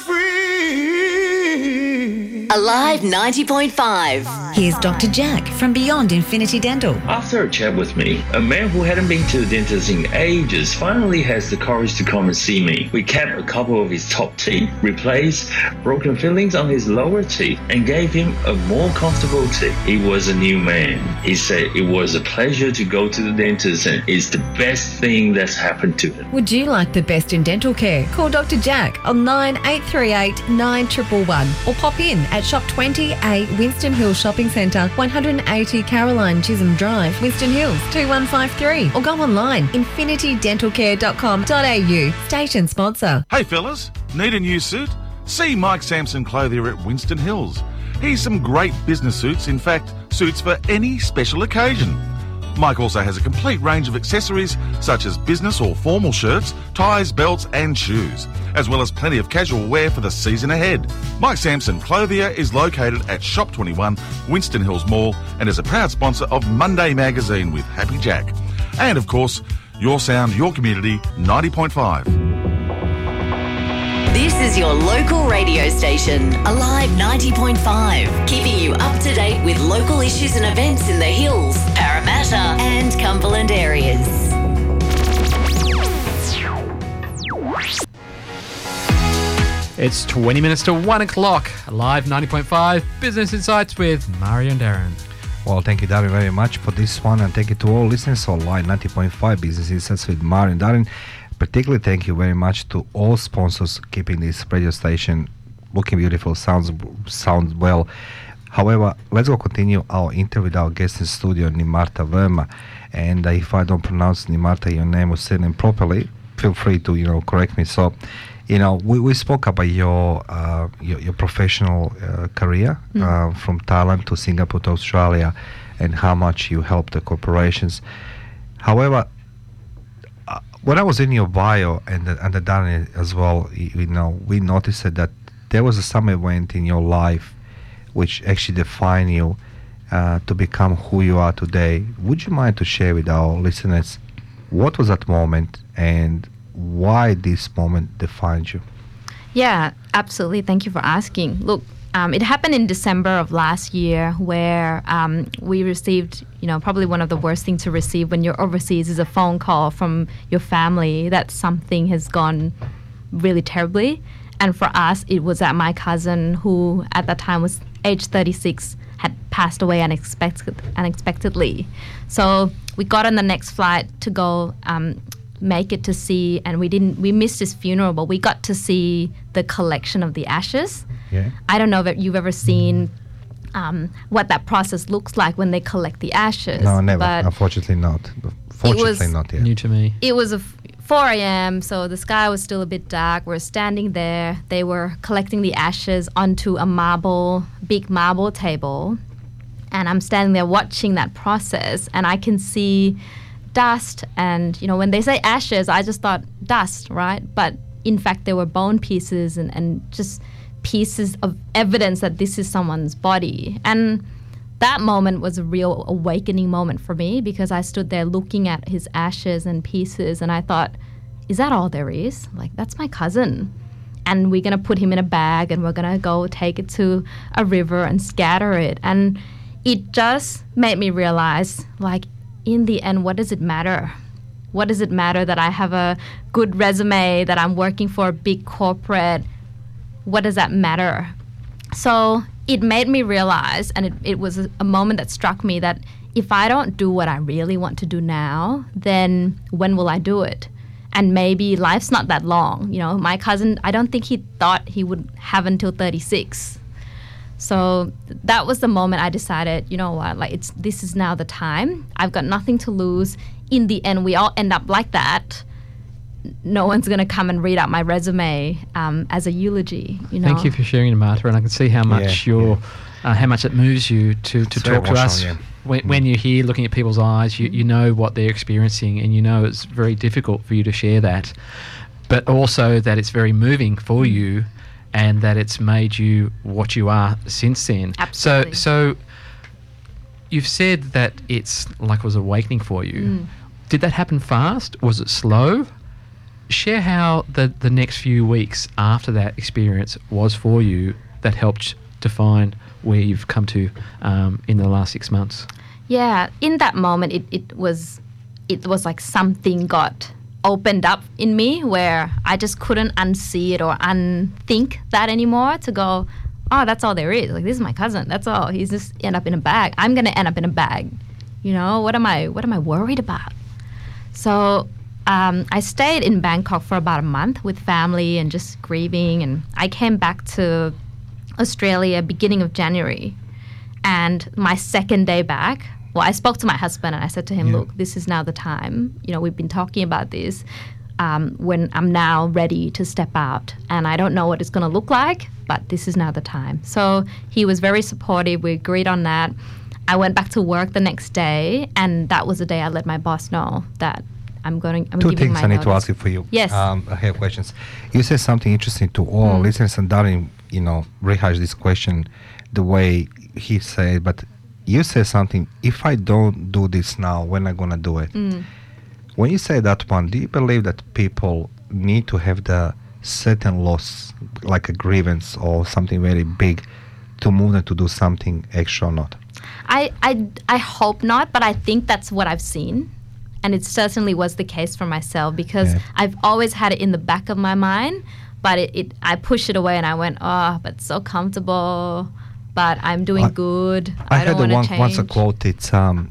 S15: free.
S11: Alive 90.5.
S21: Here's Dr. Jack from Beyond Infinity Dental.
S22: After a chat with me, a man who hadn't been to the dentist in ages finally has the courage to come and see me. We kept a couple of his top teeth, replaced broken fillings on his lower teeth, and gave him a more comfortable teeth. He was a new man. He said it was a pleasure to go to the dentist and it's the best thing that's happened to him.
S21: Would you like the best in dental care? Call Dr. Jack on 9838 9111 or pop in at Shop 20A Winston Hills Shopping Centre, 180 Caroline Chisholm Drive, Winston Hills 2153, or go online infinitydentalcare.com.au. Station sponsor.
S23: Hey fellas, need a new suit? See Mike Sampson Clothier at Winston Hills. Here's some great business suits, in fact, suits for any special occasion. Mike also has a complete range of accessories such as business or formal shirts, ties, belts and shoes, as well as plenty of casual wear for the season ahead. Mike Sampson Clothier is located at Shop 21, Winston Hills Mall, and is a proud sponsor of Monday Magazine with Happy Jack. And of course, Your Sound, Your Community, 90.5.
S11: This is your local radio station, Alive 90.5, keeping you up to date with local issues and events in the Hills, Parramatta and Cumberland areas.
S8: It's 20 minutes to 1 o'clock. Live 90.5 Business Insights with Mario and Darren.
S10: Well, thank you, Darren, very much for this one, and thank you to all listeners on Live 90.5 Business Insights with Mario and Darren. Particularly thank you very much to all sponsors keeping this radio station looking beautiful, sounds well. However, let's go continue our interview with our guest in studio, Nimarta Verma. And if I don't pronounce Nimarta, your name or surname properly, feel free to correct me. So, we spoke about your professional career from Thailand to Singapore to Australia, and how much you help the corporations. However, when I was in your bio and the Darren as well, we noticed that there was some event in your life which actually defined you to become who you are today. Would you mind to share with our listeners what was that moment and why this moment defined you?
S18: Yeah, absolutely. Thank you for asking. Look, it happened in December of last year where we received, probably one of the worst things to receive when you're overseas is a phone call from your family that something has gone really terribly. And for us, it was that my cousin, who at that time was age 36, had passed away unexpectedly. So we got on the next flight to go make it to see, and we missed his funeral, but we got to see the collection of the ashes. Yeah. I don't know if you've ever seen what that process looks like when they collect the ashes.
S10: No, never. Unfortunately not. Fortunately not yet.
S8: New to me.
S18: It was 4 a.m., so the sky was still a bit dark. We're standing there. They were collecting the ashes onto a big marble table. And I'm standing there watching that process, and I can see dust. And, when they say ashes, I just thought dust, right? But in fact, there were bone pieces and just pieces of evidence that this is someone's body. And that moment was a real awakening moment for me, because I stood there looking at his ashes and pieces, and I thought, is that all there is? Like, that's my cousin. And we're going to put him in a bag and we're going to go take it to a river and scatter it. And it just made me realize, like, in the end, what does it matter? What does it matter that I have a good resume, that I'm working for a big corporate? What does that matter? So it made me realize, and it was a moment that struck me, that if I don't do what I really want to do now, then when will I do it? And maybe life's not that long. My cousin, I don't think he thought he would have until 36. So that was the moment I decided, you know what, like this is now the time. I've got nothing to lose. In the end, we all end up like that. No one's going to come and read out my resume as a eulogy, you know.
S8: Thank you for sharing, Namata, and I can see how much how much it moves you to talk to us.
S10: Yeah.
S8: When you're here looking at people's eyes, you know what they're experiencing, and you know it's very difficult for you to share that, but also that it's very moving for you, and that it's made you what you are since then.
S18: Absolutely.
S8: So you've said that it's like it was awakening for you. Did that happen fast? Was it slow? Share how the next few weeks after that experience was for you that helped define where you've come to in the last 6 months.
S18: Yeah, in that moment, it was like something got opened up in me where I just couldn't unsee it or unthink that anymore, to go, oh, that's all there is. Like, this is my cousin. That's all. He's just end up in a bag. I'm going to end up in a bag. You know, what am I worried about? So I stayed in Bangkok for about a month with family and just grieving. And I came back to Australia beginning of January. And my second day back, well, I spoke to my husband and I said to him, look, this is now the time. You know, we've been talking about this when I'm now ready to step out. And I don't know what it's going to look like, but this is now the time. So he was very supportive. We agreed on that. I went back to work the next day, and that was the day I let my boss know that I'm
S10: Two
S18: giving
S10: things
S18: my
S10: I need
S18: notice.
S10: to ask you for you.
S18: Yes.
S10: I have questions. You said something interesting to all listeners, and Darren, you know, rehash this question the way he said, but you said something, if I don't do this now, when am I going to do it? When you say that one, do you believe that people need to have the certain loss, like a grievance or something very big, to move them to do something extra or not?
S18: I hope not, but I think that's what I've seen. And it certainly was the case for myself, because I've always had it in the back of my mind, but I pushed it away and I went, oh, but it's so comfortable, but I'm doing good. I don't want to change.
S10: Once a quote, it's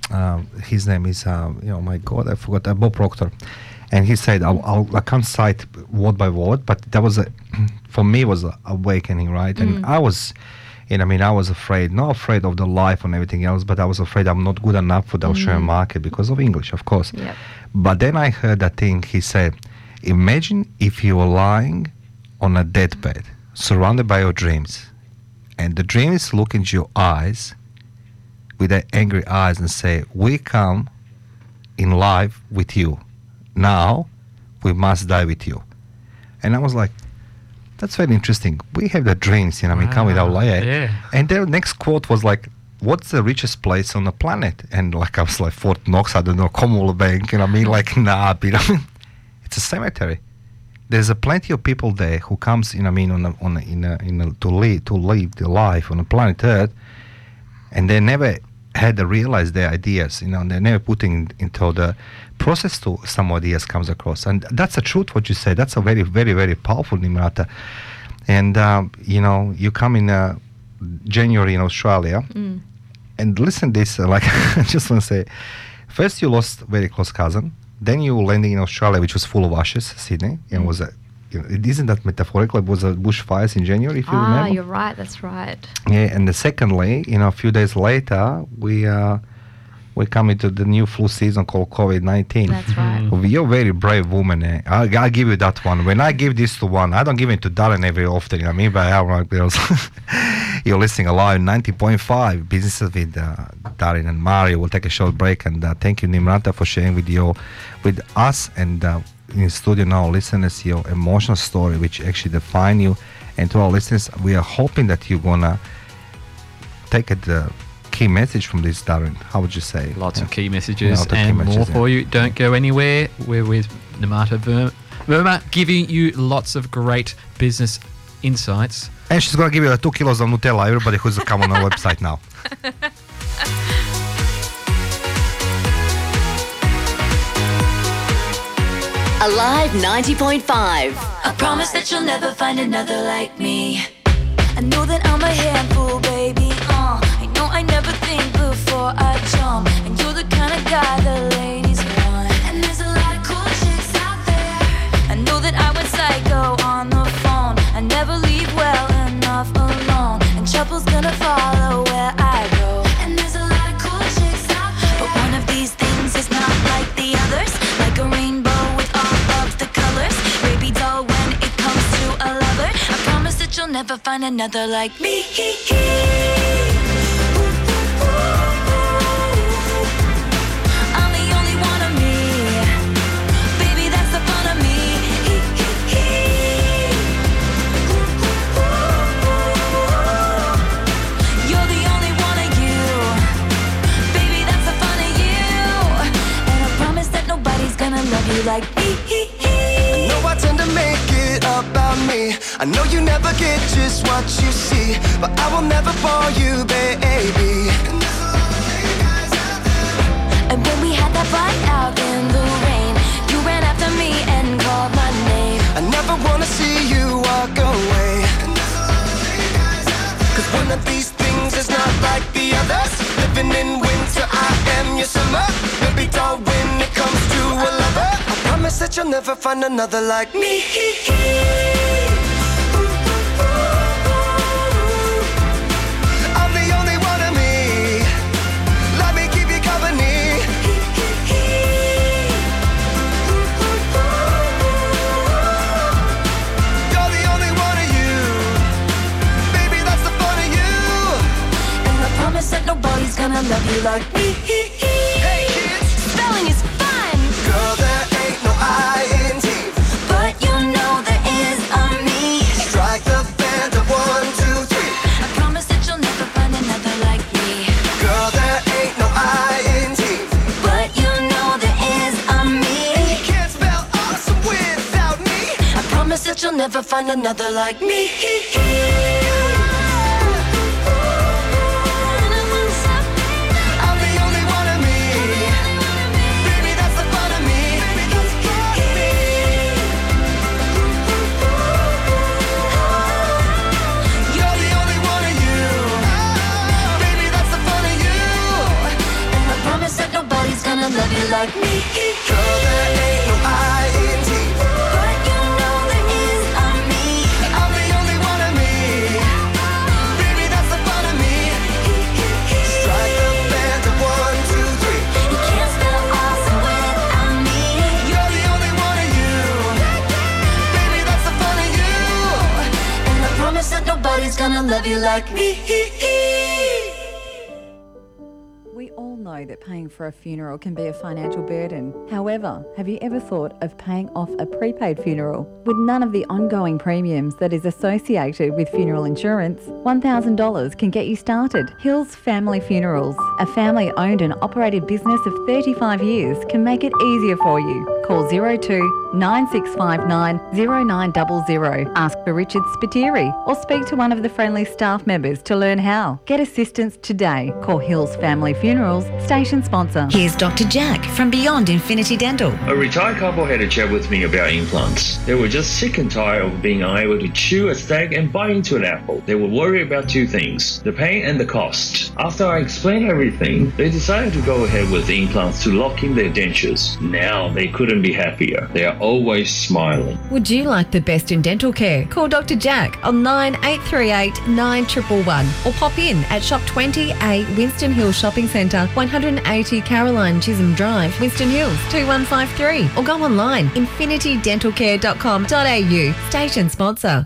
S10: his name is, oh my God, I forgot, Bob Proctor. And he said, I can't cite word by word, but that was, for me, was an awakening, right? And I was... And I mean, I was not afraid of the life and everything else, but I was afraid I'm not good enough for the Australian market because of English, of course.
S18: Yep.
S10: But then I heard that thing, he said, imagine if you were lying on a deathbed, surrounded by your dreams, and the dreams look into your eyes with their angry eyes and say, we come in life with you. Now, we must die with you. And I was like, that's very interesting. We have the dreams, you know, we come with our life.
S8: Yeah.
S10: And their next quote was like, what's the richest place on the planet? And like, I was like, Fort Knox, I don't know, Commonwealth Bank, you know what I mean? Like, nah, you know what I mean? It's a cemetery. There's a plenty of people there who comes, you know what I mean, to live their life on the planet Earth, and they never had to realize their ideas, you know, and they're never putting into the process to some ideas comes across. And that's the truth what you say. That's a very, very, very powerful Nimrata. And you know, you come in January in Australia, and listen this, like, I just want to say, first you lost a very close cousin, then you landing in Australia, which was full of ashes, Sydney, and was isn't that metaphorical? It was a bushfires in January, if you remember.
S18: Ah, you're right, that's right.
S10: Yeah, and secondly, you know, a few days later, we come into the new flu season called COVID-19.
S18: That's right.
S10: You're a very brave woman. Eh? I'll give you that one. When I give this to one, I don't give it to Darren every often. You know what I mean? But I'm like, you're listening alive 90.5 Businesses with Darren and Mario. We'll take a short break, and thank you, Nimrata, for sharing with us and in studio now, listeners, your emotional story, which actually define you. And to our listeners, we are hoping that you're gonna take the key message from this, Darren. How would you say?
S8: Lots of key messages and more for you. Don't go anywhere. We're with Nimrata Verma, giving you lots of great business insights.
S10: And she's gonna give you 2 kilos of Nutella. Everybody who's come on our website now.
S11: Alive 90.5.
S1: I promise that you'll never find another like me. I know that I'm a handful, baby. I know I never think before I jump, and you're the kind of guy the ladies want. And there's a lot of cool chicks out there. I know that I went psycho on the phone. I never leave well enough alone, and trouble's gonna fall never find another like me. I'm the only one of me. Baby, that's the fun of me. You're the only one of you. Baby, that's the fun of you. And I promise that nobody's gonna love you like me.
S3: I know I tend to make it about me. I know you never get just what you see, but I will never bore you, baby.
S1: And when we had that fight out in the rain, you ran after me and called my name.
S3: I never wanna see you walk away. Cause one of these things is not like the others. Living in winter, I am your summer. Maybe dull when it comes to a lover. I promise that you'll never find another like me. I'm the only one of me. Let me keep you company. You're the only one of you. Baby, that's the fun of you.
S1: And I promise that nobody's gonna love you like me.
S3: Hey kids,
S1: spelling is fun.
S3: Girl, there ain't no I-N-T,
S1: but you know there is a me.
S3: Strike the band of 1, 2, 3.
S1: I promise that you'll never find another like me.
S3: Girl, there ain't no I-N-T,
S1: but you know there is a me.
S3: and you can't spell awesome without me.
S1: I promise that you'll never find another like me.
S3: I'm the only one of me. Baby, that's the fun of me. You're the only one of you. Baby, that's the fun of you.
S1: And I promise that nobody's gonna love you like me.
S3: Girl, there ain't no I-N-T,
S1: but you know there is a me.
S3: I'm the only one of me. Baby, that's the fun of me. Strike the band of 1, 2, 3.
S1: You can't spell awesome without me.
S3: You're the only one of you. Baby, that's the fun of you.
S1: And I promise that nobody's gonna love you like me.
S4: We all know that paying for a funeral can be a financial burden. However, have you ever thought of paying off a prepaid funeral? With none of the ongoing premiums that is associated with funeral insurance, $1,000 can get you started. Hills Family Funerals, a family-owned and operated business of 35 years, can make it easier for you. Call 02 9659 0900. Ask for Richard Spiteri or speak to one of the friendly staff members to learn how. Get assistance today. Call Hills Family Funerals, station sponsor.
S21: Here's Dr. Jack from Beyond Infinity Dental.
S22: A retired couple had a chat with me about implants. They were just sick and tired of being unable to chew a steak and bite into an apple. They were worried about two things, the pain and the cost. After I explained everything, they decided to go ahead with the implants to lock in their dentures. Now they couldn't be happier. They are always smiling.
S21: Would you like the best in dental care? Call Dr. Jack on 9838 9111 or pop in at Shop 20A Winston Hills Shopping Centre, 180 Caroline Chisholm Drive, Winston Hills 2153, or go online infinitydentalcare.com.au. Station sponsor.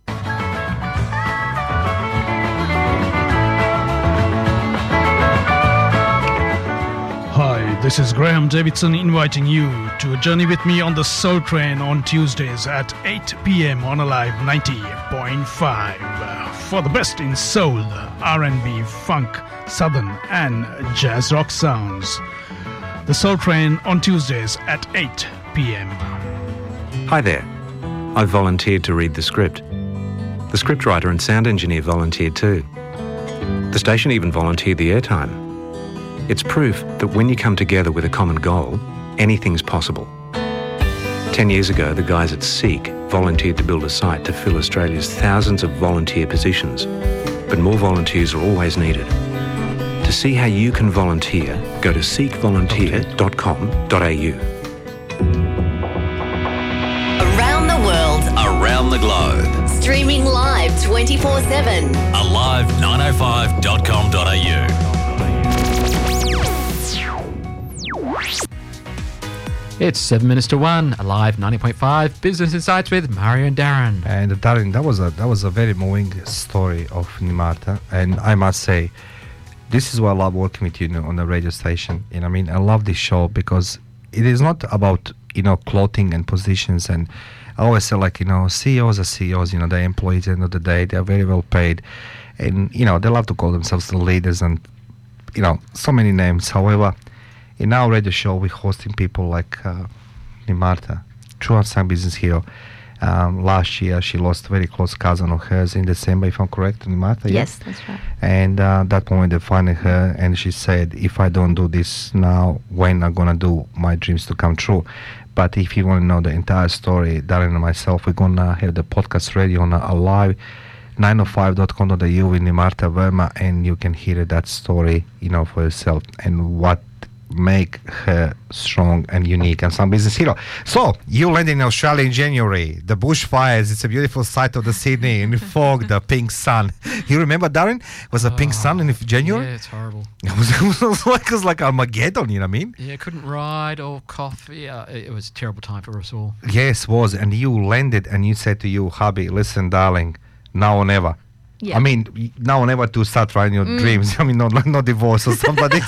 S5: Hi, this is Graham Davidson inviting you to a journey with me on the Soul Train on Tuesdays at 8 p.m. on Alive 90.5 for the best in soul, R&B, funk, southern and jazz rock sounds. The Soul Train on Tuesdays at 8 p.m.
S24: Hi there. I've volunteered to read the script. The scriptwriter and sound engineer volunteered too. The station even volunteered the airtime. It's proof that when you come together with a common goal, anything's possible. 10 years ago, the guys at Seek volunteered to build a site to fill Australia's thousands of volunteer positions. But more volunteers are always needed. To see how you can volunteer, go to seekvolunteer.com.au.
S11: Around the world,
S13: Around the globe.
S11: streaming live 24/7.
S13: Alive905.com.au.
S8: It's 7 minutes to 1, Alive 90.5, Business Insights with Mario and Darren.
S10: And Darren, that was a very moving story of Nimarta, and I must say, this is why I love working with you, on the radio station. I mean, I love this show because it is not about clothing and positions, and I always say CEOs are CEOs. They're employees at the end of the day. They are very well paid, and they love to call themselves the leaders and so many names. However, in our radio show, we're hosting people like Nimarta, true unsung business hero. Last year, she lost a very close cousin of hers in December, if I'm correct, Nimarta.
S18: Yes, that's right.
S10: And that moment they found her, and she said, if I don't do this now, when am I going to do my dreams to come true? But if you want to know the entire story, Darren and myself, we're going to have the podcast ready on Alive 905.com.au with Nimarta Verma, and you can hear that story, for yourself, and what make her strong and unique and some business hero. So you landed in Australia in January. The bushfires, it's a beautiful sight of the Sydney, in fog, the pink sun. You remember, Darren? It was a pink sun in January?
S8: Yeah, it's horrible.
S10: It was like Armageddon, you know what I mean?
S8: Yeah, couldn't ride or cough. Yeah, it was a terrible time for us all.
S10: Yes, it was. And you landed and you said to your hubby, listen, darling, now or never.
S18: Yeah.
S10: I mean, now or never to start writing your dreams. I mean, not divorce or somebody.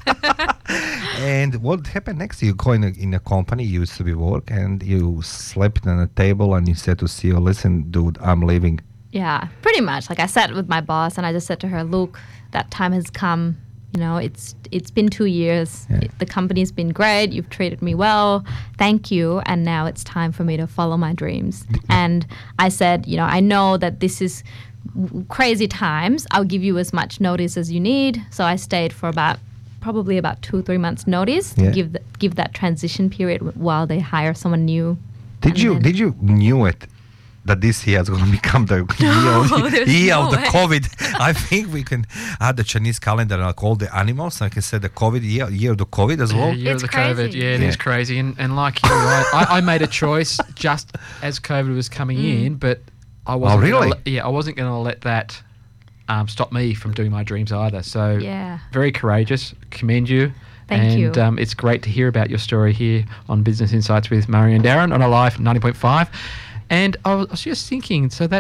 S10: And what happened next? You go in a company, you used to be work, and you slept on a table and you said to CEO, listen, dude, I'm leaving.
S18: Yeah, pretty much. Like I sat with my boss and I just said to her, look, that time has come. It's been 2 years.
S10: Yeah.
S18: The company's been great. You've treated me well. Thank you. And now it's time for me to follow my dreams. And I said, I know that this is crazy times. I'll give you as much notice as you need. So I stayed for probably about 2-3 months notice to give that transition period while they hire someone new.
S10: Did you knew it that this year is going to become the year of the COVID? I think we can add the Chinese calendar and all the animals. I can say the COVID year of the COVID as well.
S8: Year of the COVID. Yeah, it is crazy. And like you, I made a choice just as COVID was coming in, but I wasn't.
S10: Oh, really?
S8: I wasn't going to let that stop me from doing my dreams either. So very courageous. Commend you.
S18: Thank you.
S8: And it's great to hear about your story here on Business Insights with Mario and Darren on Alive 90.5. And I was just thinking, so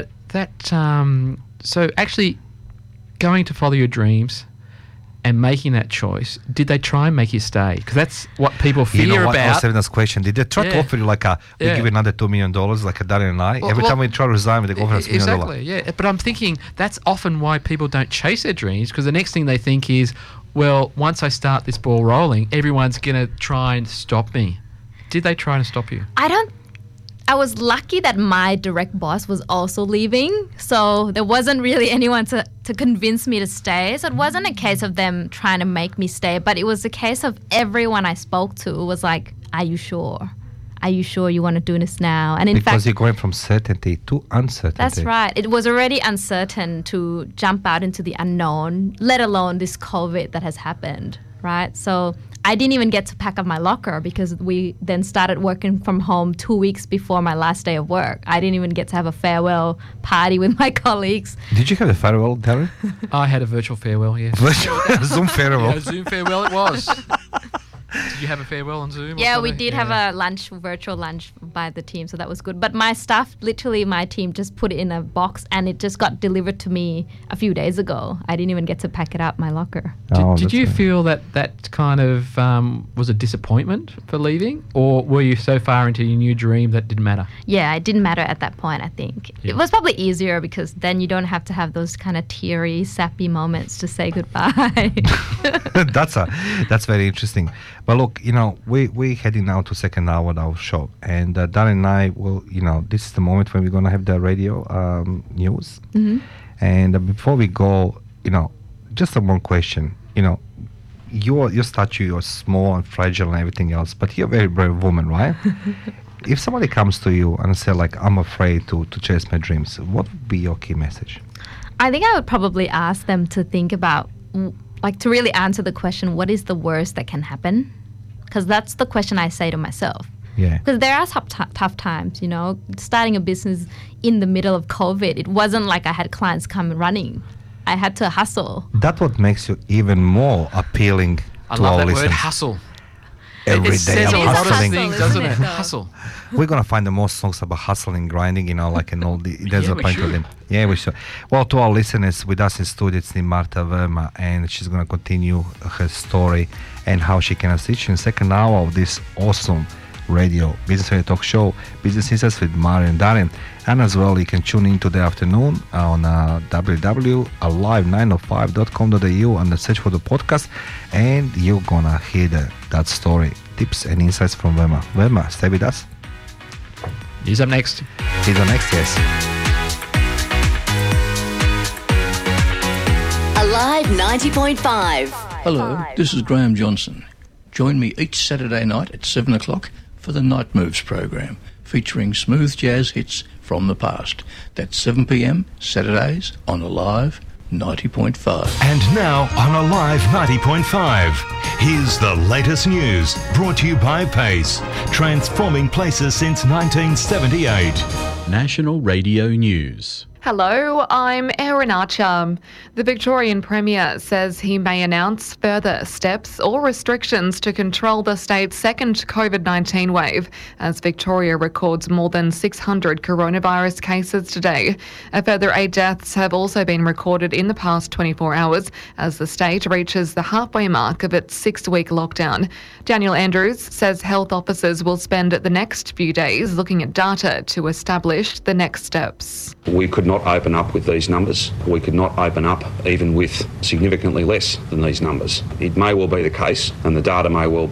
S8: so actually going to follow your dreams and making that choice, did they try and make you stay? Because that's what people fear about.
S10: I was having this question. Did they try to offer you we give you another $2 million, like Darren and I? Every time we try to resign, they offer us $1 million.
S8: Exactly, yeah. But I'm thinking that's often why people don't chase their dreams, because the next thing they think is, well, once I start this ball rolling, everyone's going to try and stop me. Did they try and stop you?
S18: I was lucky that my direct boss was also leaving, so there wasn't really anyone to convince me to stay. So it wasn't a case of them trying to make me stay, but it was a case of everyone I spoke to was like, are you sure? Are you sure you want to do this now? And in
S10: fact, you're going from certainty to uncertainty.
S18: That's right. It was already uncertain to jump out into the unknown, let alone this COVID that has happened, right? So I didn't even get to pack up my locker because we then started working from home 2 weeks before my last day of work. I didn't even get to have a farewell party with my colleagues.
S10: Did you have a farewell, Darren?
S8: I had a virtual farewell, yeah.
S10: Zoom farewell.
S8: Yeah, Zoom farewell it was. Did you have a farewell on Zoom?
S18: Yeah, we did have a virtual lunch by the team, so that was good. But my staff, literally my team, just put it in a box and it just got delivered to me a few days ago. I didn't even get to pack it up, my locker.
S8: Did you feel that kind of was a disappointment for leaving? Or were you so far into your new dream that didn't matter?
S18: Yeah, it didn't matter at that point, I think. Yeah. It was probably easier because then you don't have to have those kind of teary, sappy moments to say goodbye.
S10: That's very interesting. But look, we're heading now to second hour of our show. And Darren and I will, this is the moment when we're going to have the radio news.
S18: Mm-hmm.
S10: And before we go, just one question. Your stature, you're small and fragile and everything else, but you're a very brave woman, right? If somebody comes to you and say, I'm afraid to chase my dreams, what would be your key message?
S18: I think I would probably ask them to think about, to really answer the question, what is the worst that can happen? Because that's the question I say to myself.
S10: Yeah.
S18: Because there are tough times, starting a business in the middle of COVID. It wasn't like I had clients come running. I had to hustle.
S10: That's what makes you even more appealing to our listeners.
S8: I love that word, hustle.
S10: every
S8: It
S10: day
S8: says
S10: I'm
S8: a lot of
S10: hustling.
S8: things, doesn't it? Hustle.
S10: We're gonna find the more songs about hustling, grinding, like an old. There's
S8: Yeah,
S10: a
S8: we
S10: bunch of
S8: should.
S10: them. Yeah, we should. Well, to our listeners, with us in studio, it's Marta Verma, and she's gonna continue her story and how she can assist you in the second hour of this awesome radio business radio talk show, Business Insights with Mario and Darren. And as well, you can tune in today afternoon on www.alive905.com.au and search for the podcast, and you're gonna hear that story, tips and insights from Verma. Verma, stay with us.
S8: He's up next.
S10: He's up next, yes.
S11: Alive 90.5.
S2: Hello, this is Graham Johnson. Join me each Saturday night at 7 o'clock for the Night Moves program, featuring smooth jazz hits from the past. That's 7 p.m. Saturdays on Alive 90.5.
S6: And now on Alive 90.5, here's the latest news brought to you by Pace, transforming places since 1978.
S7: National Radio News.
S9: Hello, I'm Erin Archer. The Victorian Premier says he may announce further steps or restrictions to control the state's second COVID-19 wave as Victoria records more than 600 coronavirus cases today. A further 8 deaths have also been recorded in the past 24 hours as the state reaches the halfway mark of its 6-week lockdown. Daniel Andrews says health officers will spend the next few days looking at data to establish the next steps.
S25: We could not open up with these numbers. We could not open up even with significantly less than these numbers. It may well be the case, and the data may well